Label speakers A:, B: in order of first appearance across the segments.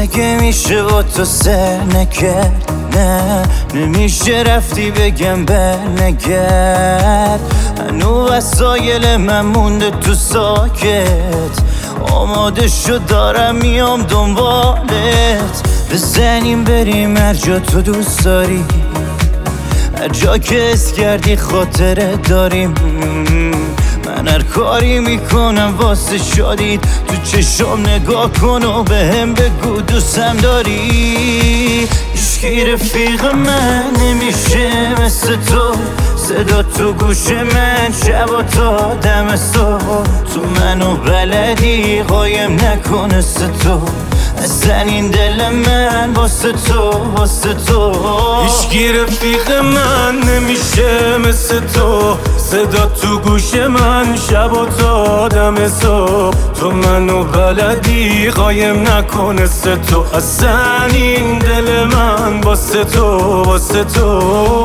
A: دیگه میشه با تو سر نکرد، نه نمیشه رفتی بگم برنگرد. هنو وسایل من مونده تو ساکت، آماده شد دارم میام دنبالت. بزنیم بریم هر جا تو دوست داری، هر جا که حس کردی خاطره داریم. من هر کاری میکنم واسه شادید، تو چشم نگاه کن و بهم بگو دوستم داری. هیچکی رفیق من نمیشه مثل تو، صدا تو گوش من شب تا دم صبح. تو منو بلدی قایم نکن مثل تو، اصلا این دل من واسه تو، واسه تو.
B: هیچکی رفیق من نمیشه مثل تو، صدا تو گوش من شب و تا دم صبح. تو منو بلدی قایم نکن مثل تو، اصلا این دل من واسه تو، واسه تو.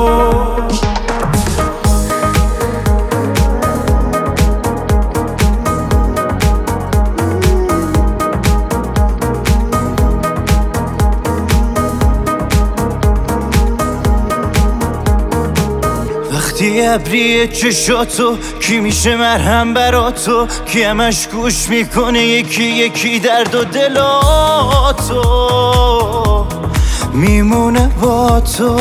A: وقتی ابریه چشاتو کی میشه مرهم برا تو، کی همش گوش میکنه یکی یکی درد و دلاتو، میمونه با تو.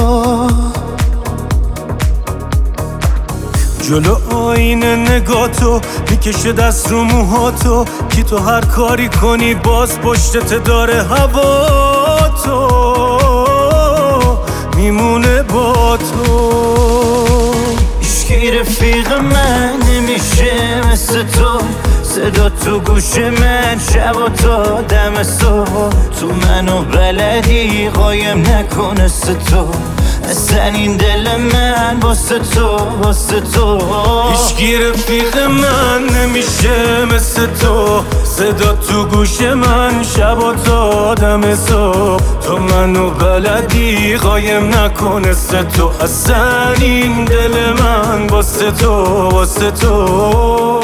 B: جلو آینه نگاتو میکشه دست رو موهاتو، کی تو هر کاری کنی باز پشتت داره هوا تو، میمونه با تو.
A: هیچکی رفیق من نمیشه مثل تو، صدا تو گوش من شب و تا دم صبح. تو منو بلدی قایم نکن مثل تو، اصلا این دل من واسه تو، واسه تو.
B: هیچکی رفیق من نمیشه مثل تو، صدا تو گوش من شب و تا دم صبح. تو منو بلدی قایم نکن مثل تو، اصلا این دل من واسه تو، واسه تو.